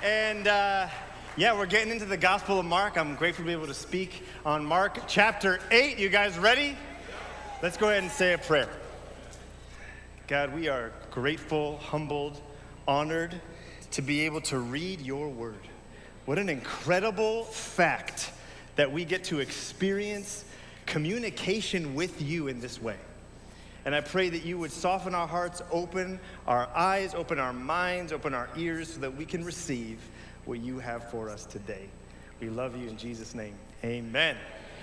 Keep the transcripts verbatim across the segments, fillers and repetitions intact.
And uh, yeah, we're getting into the Gospel of Mark. I'm grateful to be able to speak on Mark chapter eight. You guys ready? Let's go ahead and say a prayer. God, we are grateful, humbled, honored to be able to read your word. What an incredible fact that we get to experience communication with you in this way. And I pray that you would soften our hearts, open our eyes, open our minds, open our ears so that we can receive what you have for us today. We love you in Jesus' name. Amen.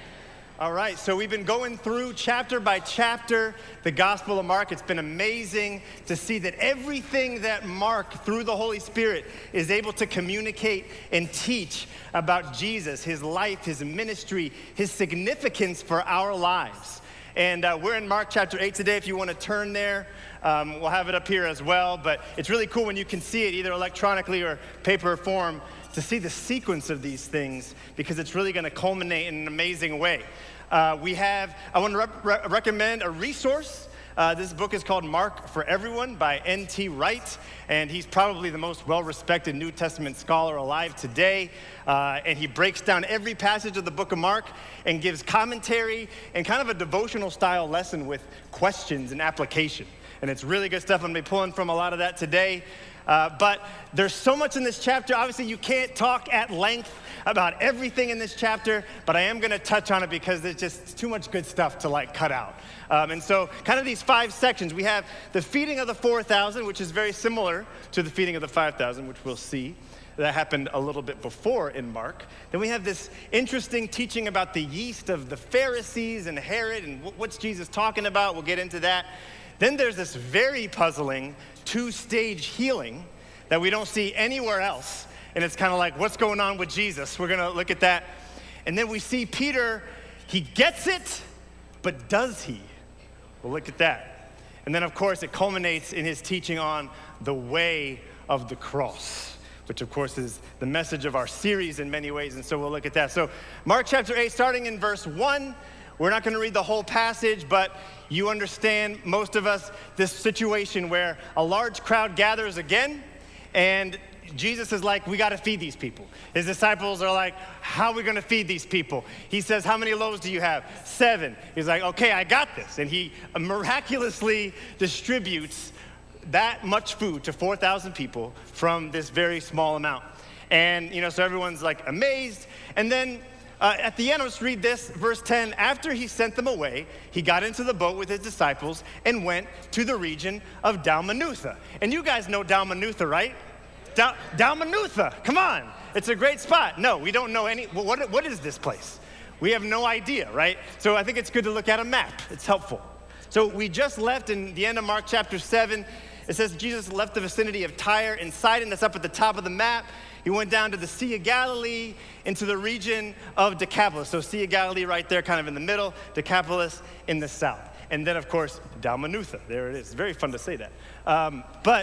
All right, so we've been going through chapter by chapter the Gospel of Mark. It's been amazing to see that everything that Mark, through the Holy Spirit, is able to communicate and teach about Jesus, his life, his ministry, his significance for our lives. And uh, we're in Mark chapter eight today. If you want to turn there, um, we'll have it up here as well. But it's really cool when you can see it either electronically or paper form to see the sequence of these things, because it's really going to culminate in an amazing way. Uh, we have, I want to rep- re- recommend a resource. Uh, this book is called Mark for Everyone by N T Wright, and he's probably the most well-respected New Testament scholar alive today. Uh, and he breaks down every passage of the book of Mark and gives commentary and kind of a devotional style lesson with questions and application. And it's really good stuff. I'm going to be pulling from a lot of that today. Uh, but there's so much in this chapter. Obviously, you can't talk at length about everything in this chapter, but I am going to touch on it because there's just too much good stuff to like cut out. Um, and so kind of these five sections. We have the feeding of the four thousand, which is very similar to the feeding of the five thousand, which we'll see. That happened a little bit before in Mark. Then we have this interesting teaching about the yeast of the Pharisees and Herod and what's Jesus talking about. We'll get into that. Then there's this very puzzling two-stage healing that we don't see anywhere else. And it's kind of like, what's going on with Jesus? We're going to look at that. And then we see Peter, he gets it, but does he? We'll look at that. And then, of course, it culminates in his teaching on the way of the cross, which, of course, is the message of our series in many ways. And so we'll look at that. So Mark chapter eight, starting in verse one. We're not going to read the whole passage, but you understand, most of us, this situation where a large crowd gathers again, and Jesus is like, we got to feed these people. His disciples are like, how are we going to feed these people? He says, how many loaves do you have? Seven. He's like, okay, I got this. And he miraculously distributes that much food to four thousand people from this very small amount. And, you know, so everyone's like amazed. And then Uh, at the end, let's read this, verse ten. After he sent them away, he got into the boat with his disciples and went to the region of Dalmanutha. And you guys know Dalmanutha, right? Dal- Dalmanutha, come on. It's a great spot. No, we don't know any, what, what is this place? We have no idea, right? So I think it's good to look at a map. It's helpful. So we just left in the end of Mark chapter seven. It says Jesus left the vicinity of Tyre and Sidon. That's up at the top of the map. He went down to the Sea of Galilee, into the region of Decapolis. So Sea of Galilee right there, kind of in the middle, Decapolis in the south. And then, of course, Dalmanutha. There it is. Very fun to say that. Um, but,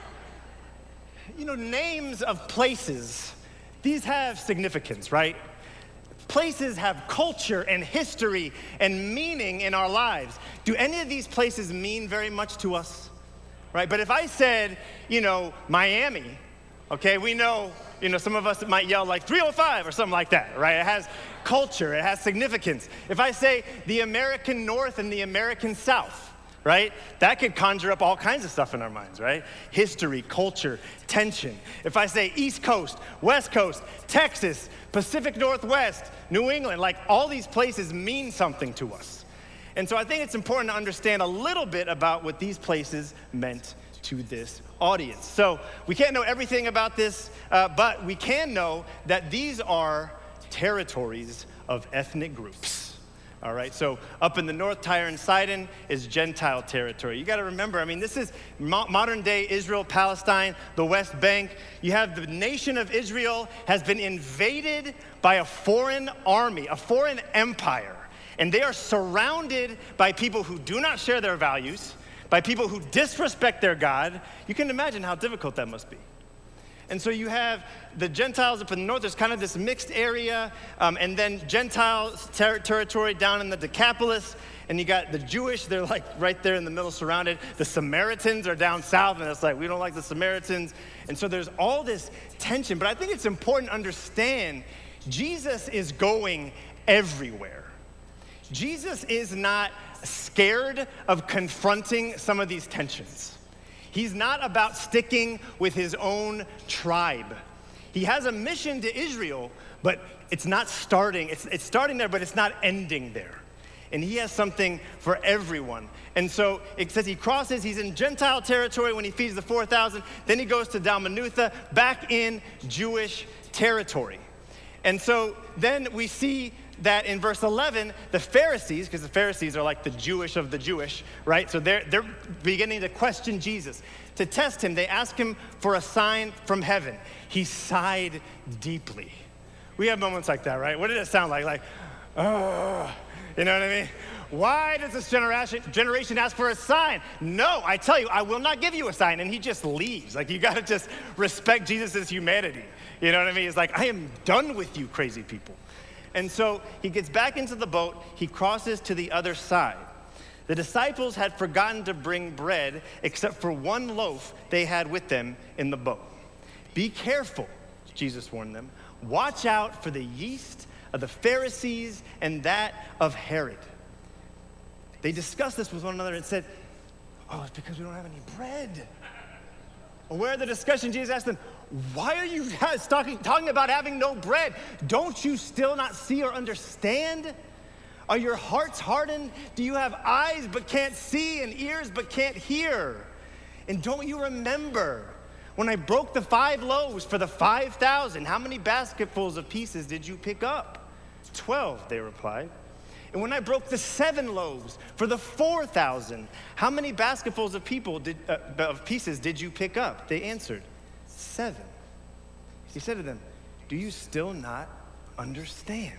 you know, names of places, these have significance, right? Places have culture and history and meaning in our lives. Do any of these places mean very much to us? Right? But if I said, you know, Miami, okay, we know, you know, some of us might yell like three oh five or something like that, right? It has culture, it has significance. If I say the American North and the American South, right? That could conjure up all kinds of stuff in our minds, right? History, culture, tension. If I say East Coast, West Coast, Texas, Pacific Northwest, New England, like all these places mean something to us. And so I think it's important to understand a little bit about what these places meant to this audience. So we can't know everything about this, uh, but we can know that these are territories of ethnic groups. All right, so up in the north, Tyre and Sidon is Gentile territory. You got to remember, I mean, this is mo- modern day Israel, Palestine, the West Bank. You have the nation of Israel has been invaded by a foreign army, a foreign empire, and they are surrounded by people who do not share their values, by people who disrespect their God. You can imagine how difficult that must be. And so you have the Gentiles up in the north. There's kind of this mixed area, um, and then Gentile ter- territory down in the Decapolis. And you got the Jewish, they're like right there in the middle surrounded. The Samaritans are down south, and it's like, we don't like the Samaritans. And so there's all this tension. But I think it's important to understand Jesus is going everywhere. Jesus is not scared of confronting some of these tensions. He's not about sticking with his own tribe. He has a mission to Israel, but it's not starting. It's, it's starting there, but it's not ending there. And he has something for everyone. And so it says he crosses, he's in Gentile territory when he feeds the four thousand. Then he goes to Dalmanutha, back in Jewish territory. And so then we see that in verse eleven, the Pharisees, because the Pharisees are like the Jewish of the Jewish, right? So they're, they're beginning to question Jesus. To test him, they ask him for a sign from heaven. He sighed deeply. We have moments like that, right? What did it sound like? Like, oh. You know what I mean? Why does this generation, generation ask for a sign? No, I tell you, I will not give you a sign. And he just leaves. Like, you got to just respect Jesus' humanity. You know what I mean? It's like, I am done with you crazy people. And so he gets back into the boat. He crosses to the other side. The disciples had forgotten to bring bread except for one loaf they had with them in the boat. Be careful, Jesus warned them. Watch out for the yeast of the Pharisees and that of Herod. They discussed this with one another and said, oh, it's because we don't have any bread. Aware of the discussion, Jesus asked them, why are you guys talking, talking about having no bread? Don't you still not see or understand? Are your hearts hardened? Do you have eyes but can't see and ears but can't hear? And don't you remember when I broke the five loaves for the five thousand, how many basketfuls of pieces did you pick up? Twelve, they replied. And when I broke the seven loaves for the four thousand, how many basketfuls of people did, uh, of pieces did you pick up? They answered, seven. He said to them, do you still not understand?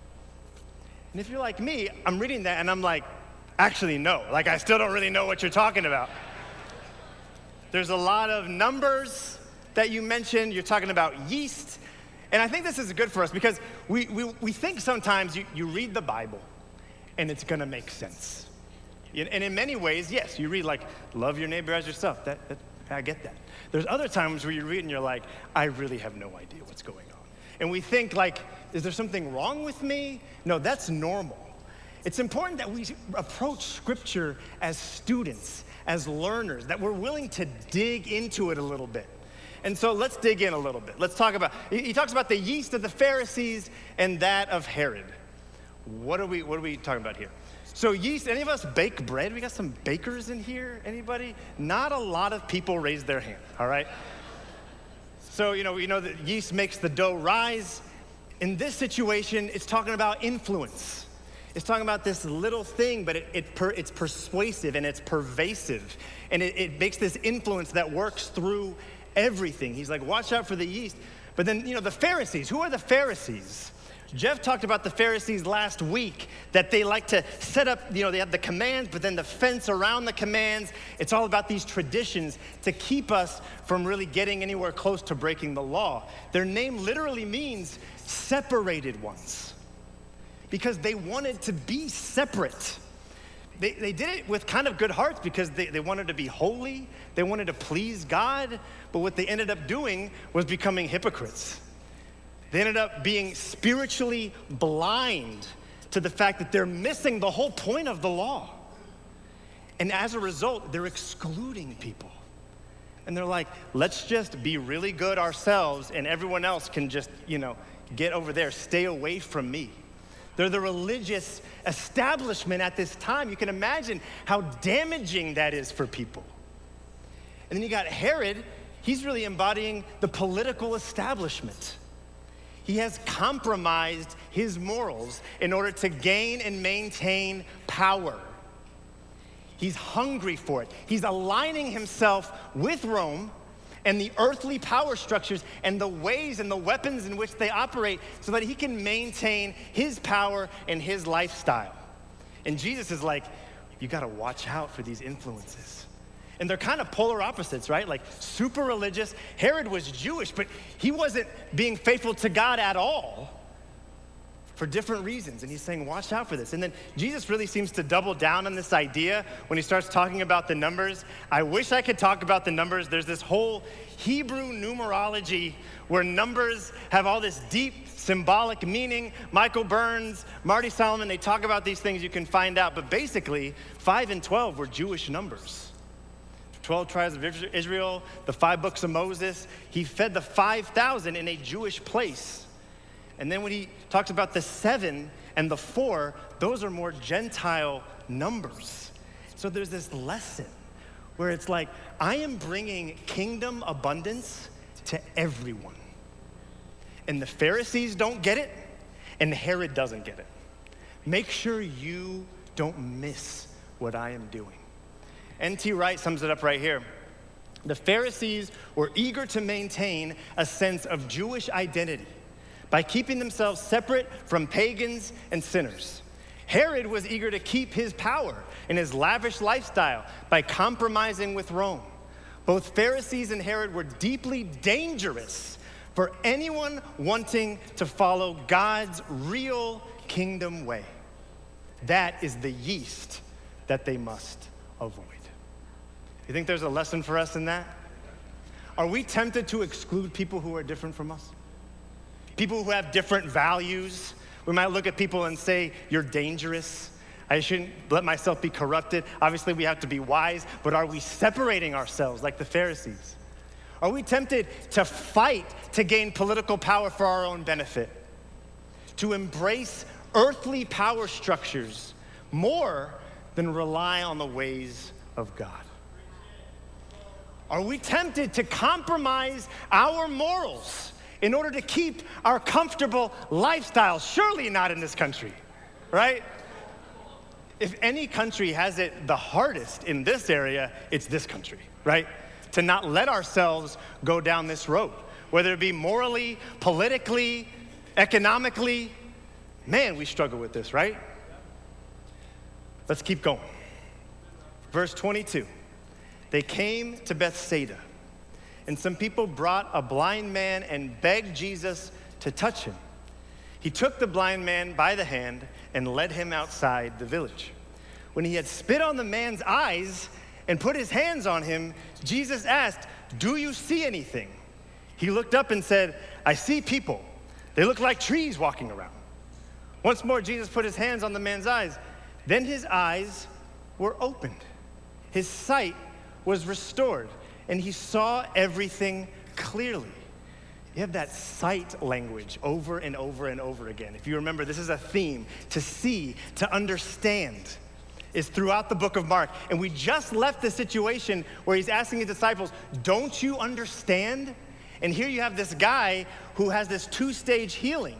And if you're like me, I'm reading that and I'm like, actually, no. Like, I still don't really know what you're talking about. There's a lot of numbers that you mentioned. You're talking about yeast. And I think this is good for us because we, we, we think sometimes you, you read the Bible and it's gonna make sense. And in many ways, yes, you read like, love your neighbor as yourself. That, that, I get that. There's other times where you read and you're like, I really have no idea what's going on. And we think like, is there something wrong with me? No, that's normal. It's important that we approach Scripture as students, as learners, that we're willing to dig into it a little bit. And so let's dig in a little bit. Let's talk about, he talks about the yeast of the Pharisees and that of Herod. What are we, what are we talking about here? So yeast, any of us bake bread? We got some bakers in here, anybody? Not a lot of people raise their hand, all right? So, you know, you know that yeast makes the dough rise. In this situation, it's talking about influence. It's talking about this little thing, but it, it per, it's persuasive and it's pervasive. And it, it makes this influence that works through everything. He's like, watch out for the yeast. But then, you know, the Pharisees, who are the Pharisees? Jeff talked about the Pharisees last week, that they like to set up, you know, they have the commands, but then the fence around the commands. It's all about these traditions to keep us from really getting anywhere close to breaking the law. Their name literally means separated ones, because they wanted to be separate. They, they did it with kind of good hearts because they, they wanted to be holy. They wanted to please God. But what they ended up doing was becoming hypocrites. They ended up being spiritually blind to the fact that they're missing the whole point of the law. And as a result, they're excluding people. And they're like, let's just be really good ourselves and everyone else can just, you know, get over there, stay away from me. They're the religious establishment at this time. You can imagine how damaging that is for people. And then you got Herod. He's really embodying the political establishment. He has compromised his morals in order to gain and maintain power. He's hungry for it. He's aligning himself with Rome and the earthly power structures and the ways and the weapons in which they operate so that he can maintain his power and his lifestyle. And Jesus is like, you gotta watch out for these influences. And they're kind of polar opposites, right? Like super religious. Herod was Jewish, but he wasn't being faithful to God at all for different reasons. And he's saying, watch out for this. And then Jesus really seems to double down on this idea when he starts talking about the numbers. I wish I could talk about the numbers. There's this whole Hebrew numerology where numbers have all this deep symbolic meaning. Michael Burns, Marty Solomon, they talk about these things, you can find out. But basically, five and twelve were Jewish numbers. twelve tribes of Israel, the five books of Moses. He fed the five thousand in a Jewish place. And then when he talks about the seven and the four, those are more Gentile numbers. So there's this lesson where it's like, I am bringing kingdom abundance to everyone. And the Pharisees don't get it, and Herod doesn't get it. Make sure you don't miss what I am doing. N T Wright sums it up right here. The Pharisees were eager to maintain a sense of Jewish identity by keeping themselves separate from pagans and sinners. Herod was eager to keep his power and his lavish lifestyle by compromising with Rome. Both Pharisees and Herod were deeply dangerous for anyone wanting to follow God's real kingdom way. That is the yeast that they must avoid. You think there's a lesson for us in that? Are we tempted to exclude people who are different from us? People who have different values? We might look at people and say, you're dangerous. I shouldn't let myself be corrupted. Obviously, we have to be wise, but are we separating ourselves like the Pharisees? Are we tempted to fight to gain political power for our own benefit? To embrace earthly power structures more than rely on the ways of God? Are we tempted to compromise our morals in order to keep our comfortable lifestyle? Surely not in this country, right? If any country has it the hardest in this area, it's this country, right? To not let ourselves go down this road, whether it be morally, politically, economically. Man, we struggle with this, right? Let's keep going. Verse twenty-two. They came to Bethsaida, and some people brought a blind man and begged Jesus to touch him. He took the blind man by the hand and led him outside the village. When he had spit on the man's eyes and put his hands on him, Jesus asked, "Do you see anything?" He looked up and said, "I see people. They look like trees walking around." Once more, Jesus put his hands on the man's eyes. Then his eyes were opened. His sight was restored, and he saw everything clearly. You have that sight language over and over and over again. If you remember, this is a theme. To see, to understand, is throughout the book of Mark. And we just left the situation where he's asking his disciples, don't you understand? And here you have this guy who has this two-stage healing.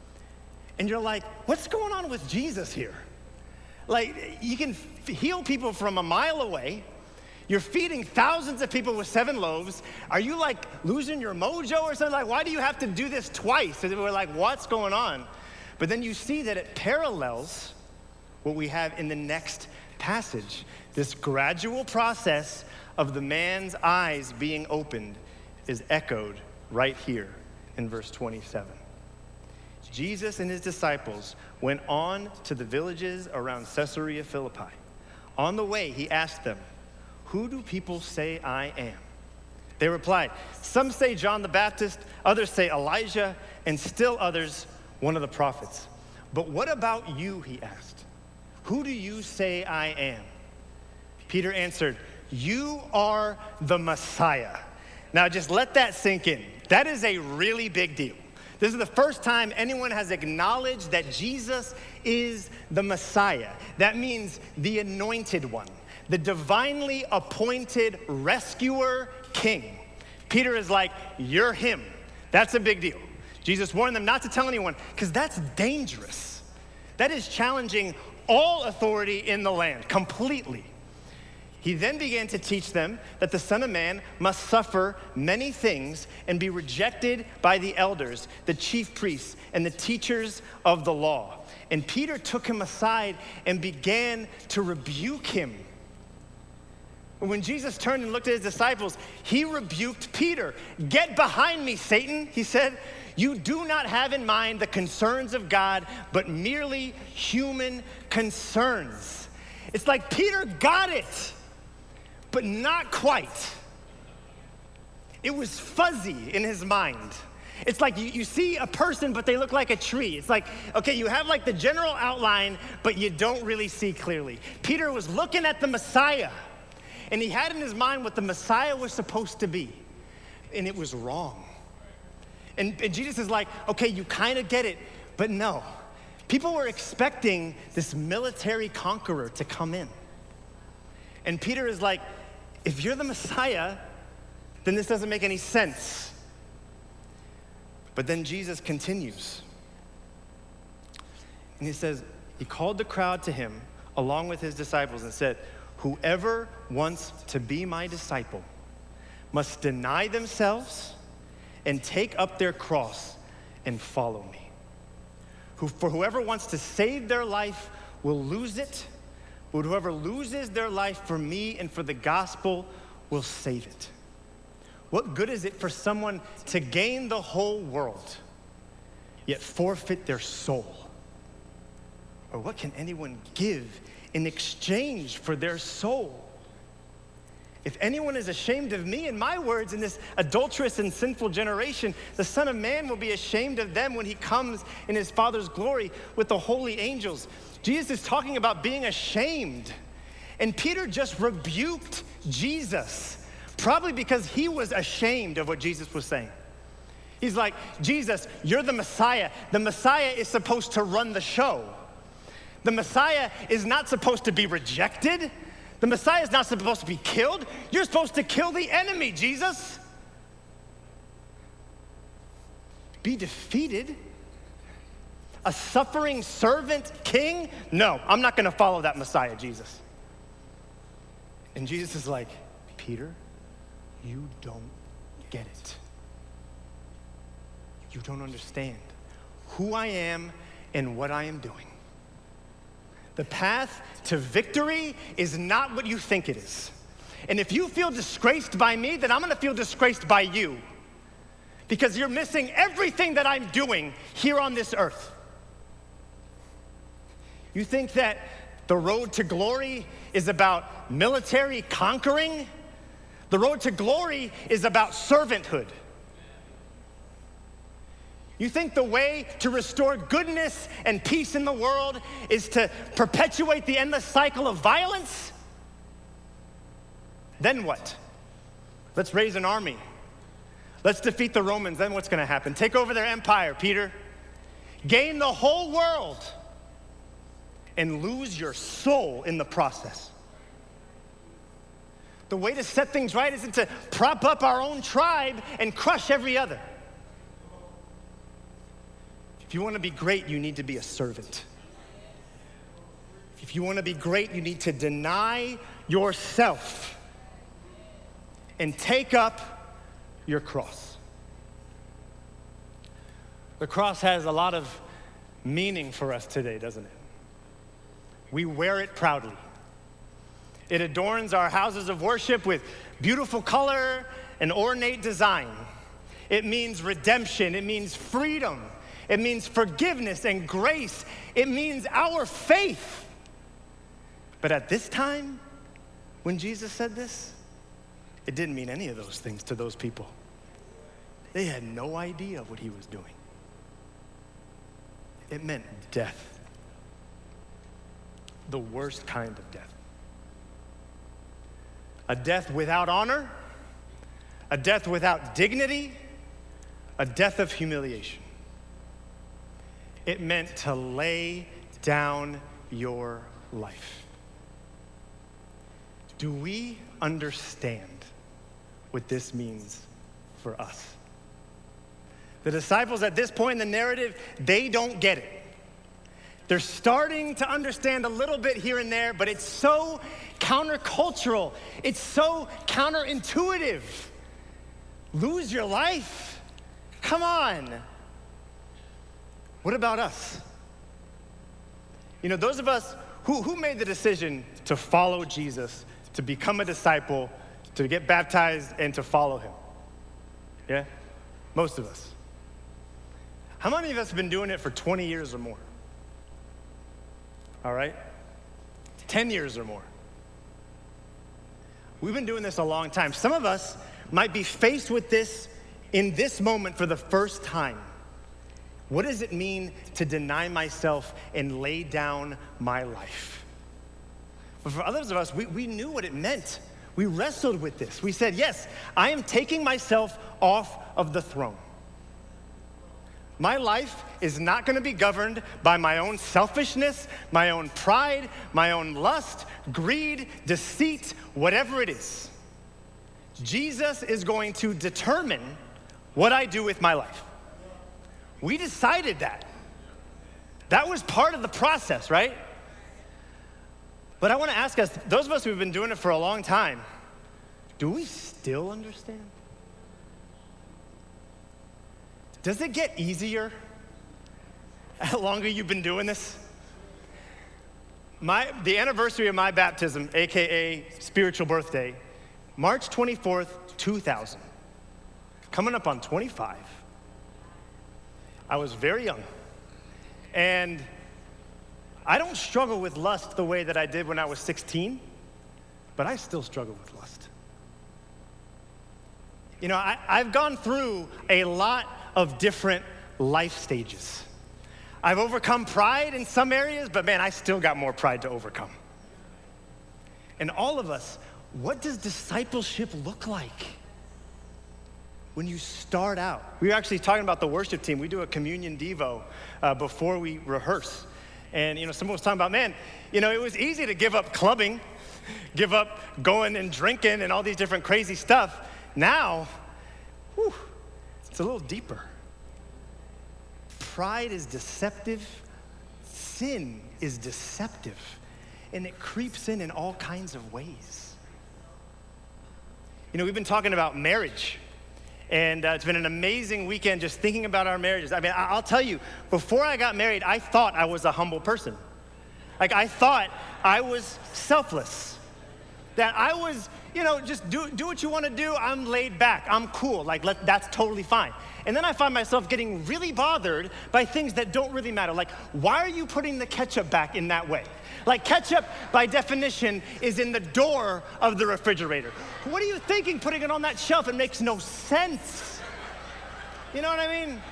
And you're like, what's going on with Jesus here? Like, you can f- heal people from a mile away. You're feeding thousands of people with seven loaves. Are you like losing your mojo or something? Like, why do you have to do this twice? And we're like, what's going on? But then you see that it parallels what we have in the next passage. This gradual process of the man's eyes being opened is echoed right here in verse twenty-seven. Jesus and his disciples went on to the villages around Caesarea Philippi. On the way, he asked them, "Who do people say I am?" They replied, "Some say John the Baptist, others say Elijah, and still others, one of the prophets." "But what about you?" he asked. "Who do you say I am?" Peter answered, "You are the Messiah." Now just let that sink in. That is a really big deal. This is the first time anyone has acknowledged that Jesus is the Messiah. That means the anointed one, the divinely appointed rescuer king. Peter is like, you're him. That's a big deal. Jesus warned them not to tell anyone because that's dangerous. That is challenging all authority in the land completely. He then began to teach them that the Son of Man must suffer many things and be rejected by the elders, the chief priests, and the teachers of the law. And Peter took him aside and began to rebuke him. When Jesus turned and looked at his disciples, he rebuked Peter. "Get behind me, Satan," he said. "You do not have in mind the concerns of God, but merely human concerns." It's like Peter got it, but not quite. It was fuzzy in his mind. It's like you, you see a person, but they look like a tree. It's like, okay, you have like the general outline, but you don't really see clearly. Peter was looking at the Messiah, and he had in his mind what the Messiah was supposed to be, and it was wrong. And, and Jesus is like, okay, you kind of get it, but no. People were expecting this military conqueror to come in. And Peter is like, if you're the Messiah, then this doesn't make any sense. But then Jesus continues. And he says, he called the crowd to him along with his disciples and said, "Whoever wants to be my disciple must deny themselves and take up their cross and follow me. Who, for whoever wants to save their life will lose it, but whoever loses their life for me and for the gospel will save it." What good is it for someone to gain the whole world, yet forfeit their soul? Or what can anyone give in exchange for their soul? If anyone is ashamed of me and my words in this adulterous and sinful generation, the Son of Man will be ashamed of them when he comes in his Father's glory with the holy angels. Jesus is talking about being ashamed. And Peter just rebuked Jesus, probably because he was ashamed of what Jesus was saying. He's like, Jesus, you're the Messiah. The Messiah is supposed to run the show. The Messiah is not supposed to be rejected. The Messiah is not supposed to be killed. You're supposed to kill the enemy, Jesus. Be defeated? A suffering servant king? No, I'm not going to follow that Messiah, Jesus. And Jesus is like, Peter, you don't get it. You don't understand who I am and what I am doing. The path to victory is not what you think it is. And if you feel disgraced by me, then I'm gonna feel disgraced by you, because you're missing everything that I'm doing here on this earth. You think that the road to glory is about military conquering? The road to glory is about servanthood. You think the way to restore goodness and peace in the world is to perpetuate the endless cycle of violence? Then what? Let's raise an army. Let's defeat the Romans. Then what's going to happen? Take over their empire, Peter. Gain the whole world and lose your soul in the process. The way to set things right isn't to prop up our own tribe and crush every other. If you want to be great, you need to be a servant. If you want to be great, you need to deny yourself and take up your cross. The cross has a lot of meaning for us today, doesn't it? We wear it proudly. It adorns our houses of worship with beautiful color and ornate design. It means redemption. It means freedom. It means forgiveness and grace. It means our faith. But at this time, when Jesus said this, it didn't mean any of those things to those people. They had no idea what he was doing. It meant death. The worst kind of death. A death without honor, a death without dignity, a death of humiliation. It meant to lay down your life. Do we understand what this means for us? The disciples at this point in the narrative, they don't get it. They're starting to understand a little bit here and there, but it's so countercultural. It's so counterintuitive. Lose your life? Come on. What about us? You know, those of us who, who made the decision to follow Jesus to become a disciple, to get baptized, and to follow him. Yeah? Most of us. How many of us have been doing it for twenty years or more? All right? ten years or more. We've been doing this a long time. Some of us might be faced with this in this moment for the first time. What does it mean to deny myself and lay down my life? But for others of us, we, we knew what it meant. We wrestled with this. We said, yes, I am taking myself off of the throne. My life is not going to be governed by my own selfishness, my own pride, my own lust, greed, deceit, whatever it is. Jesus is going to determine what I do with my life. We decided that. That was part of the process, right? But I want to ask us, those of us who've been doing it for a long time, do we still understand? Does it get easier the longer you've been doing this? My, the anniversary of my baptism, A K A spiritual birthday, March twenty-fourth, two thousand. Coming up on twenty-five. I was very young. And I don't struggle with lust the way that I did when I was sixteen, but I still struggle with lust. You know, I, I've gone through a lot of different life stages. I've overcome pride in some areas, but man, I still got more pride to overcome. And all of us, what does discipleship look like? When you start out, we were actually talking about the worship team. We do a communion devo uh, before we rehearse. And, you know, someone was talking about, man, you know, it was easy to give up clubbing, give up going and drinking and all these different crazy stuff. Now, whew, it's a little deeper. Pride is deceptive. Sin is deceptive. And it creeps in in all kinds of ways. You know, we've been talking about marriage. And uh, it's been an amazing weekend just thinking about our marriages. I mean, I- I'll tell you, before I got married, I thought I was a humble person. Like, I thought I was selfless. That I was, you know, just do, do what you want to do. I'm laid back. I'm cool. Like, let, that's totally fine. And then I find myself getting really bothered by things that don't really matter. Like, why are you putting the ketchup back in that way? Like, ketchup, by definition, is in the door of the refrigerator. What are you thinking putting it on that shelf? It makes no sense. You know what I mean?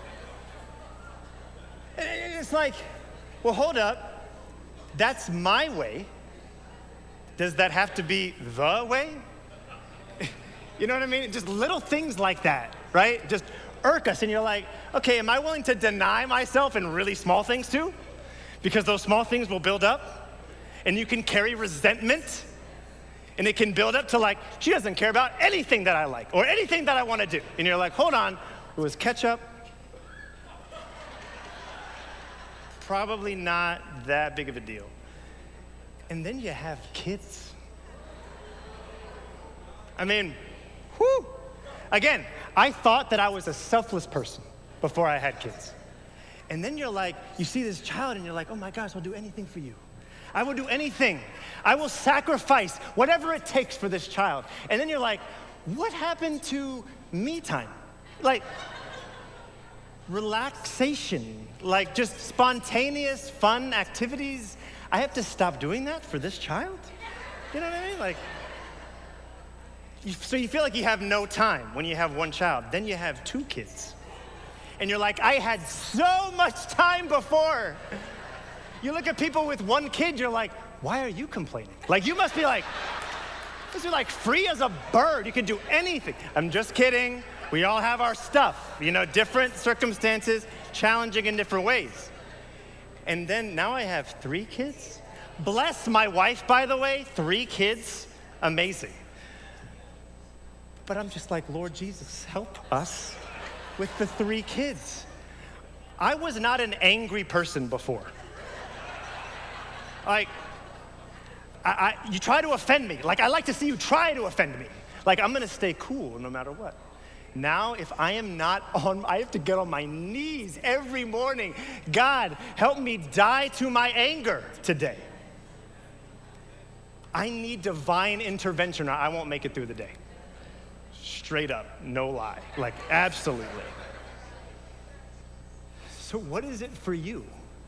And it's like, well, hold up. That's my way. Does that have to be the way? You know what I mean? Just little things like that, right? Just irk us. And you're like, okay, am I willing to deny myself in really small things too? Because those small things will build up, and you can carry resentment, and it can build up to like, she doesn't care about anything that I like or anything that I want to do. And you're like, hold on, it was ketchup. Probably not that big of a deal. And then you have kids. I mean, whew. Again, I thought that I was a selfless person before I had kids. And then you're like, you see this child and you're like, oh my gosh, I'll do anything for you. I will do anything. I will sacrifice whatever it takes for this child. And then you're like, what happened to me time? Like, relaxation, like just spontaneous, fun activities. I have to stop doing that for this child? You know what I mean? Like, you, so you feel like you have no time when you have one child. Then you have two kids. And you're like, I had so much time before. You look at people with one kid, you're like, why are you complaining? Like, you must be like, this is like free as a bird. You can do anything. I'm just kidding. We all have our stuff, you know, different circumstances, challenging in different ways. And then now I have three kids. Bless my wife, by the way, three kids, amazing. But I'm just like, Lord Jesus, help us with the three kids. I was not an angry person before. Like, I, I, you try to offend me. Like, I like to see you try to offend me. Like, I'm gonna stay cool no matter what. Now, if I am not on, I have to get on my knees every morning. God, help me die to my anger today. I need divine intervention or I won't make it through the day. Straight up, no lie, like absolutely. So what is it for you?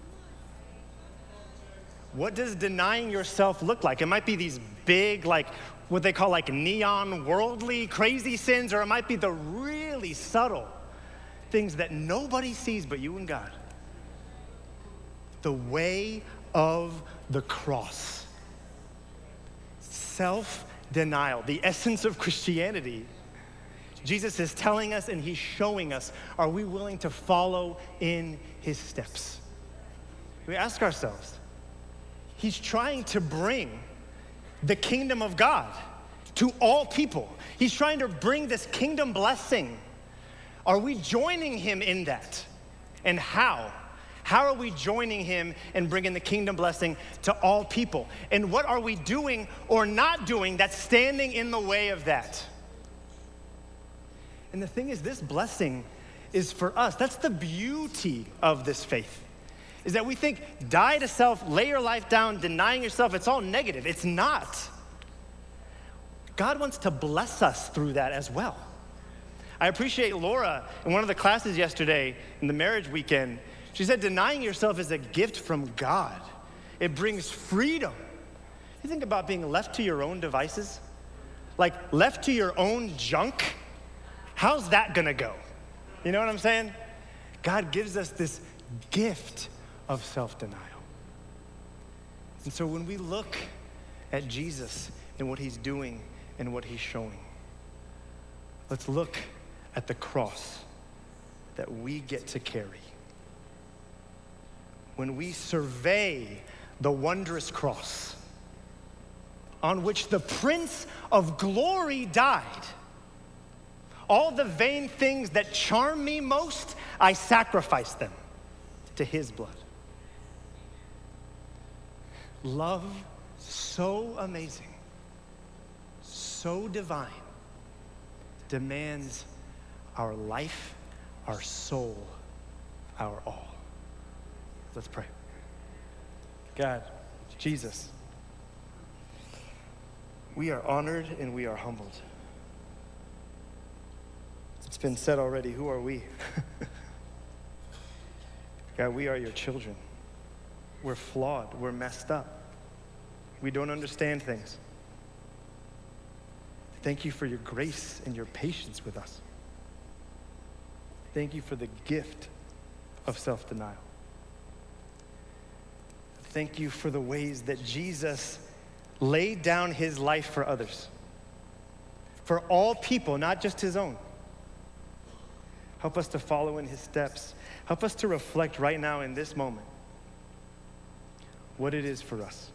What does denying yourself look like? It might be these big, like what they call like neon worldly crazy sins, or it might be the really subtle things that nobody sees but you and God. The way of the cross. Self-denial, the essence of Christianity. Jesus is telling us and he's showing us, are we willing to follow in his steps? We ask ourselves, he's trying to bring the kingdom of God to all people. He's trying to bring this kingdom blessing. Are we joining him in that? And how? How are we joining him and bringing the kingdom blessing to all people? And what are we doing or not doing that's standing in the way of that? And the thing is, this blessing is for us. That's the beauty of this faith, is that we think die to self, lay your life down, denying yourself, it's all negative. It's not. God wants to bless us through that as well. I appreciate Laura in one of the classes yesterday in the marriage weekend. She said denying yourself is a gift from God. It brings freedom. You think about being left to your own devices, like left to your own junk. How's that gonna go? You know what I'm saying? God gives us this gift of self-denial. And so when we look at Jesus and what he's doing and what he's showing, let's look at the cross that we get to carry. When we survey the wondrous cross on which the Prince of Glory died, all the vain things that charm me most, I sacrifice them to his blood. Love so amazing, so divine, demands our life, our soul, our all. Let's pray. God, Jesus, we are honored and we are humbled. It's been said already, who are we? God, we are your children. We're flawed, we're messed up. We don't understand things. Thank you for your grace and your patience with us. Thank you for the gift of self-denial. Thank you for the ways that Jesus laid down his life for others, for all people, not just his own. Help us to follow in his steps. Help us to reflect right now in this moment what it is for us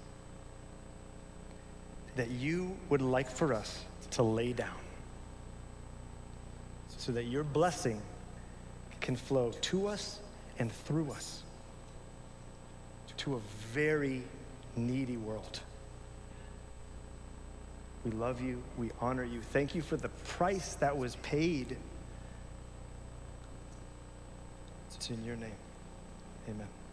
that you would like for us to lay down so that your blessing can flow to us and through us to a very needy world. We love you. We honor you. Thank you for the price that was paid. It's in your name. Amen.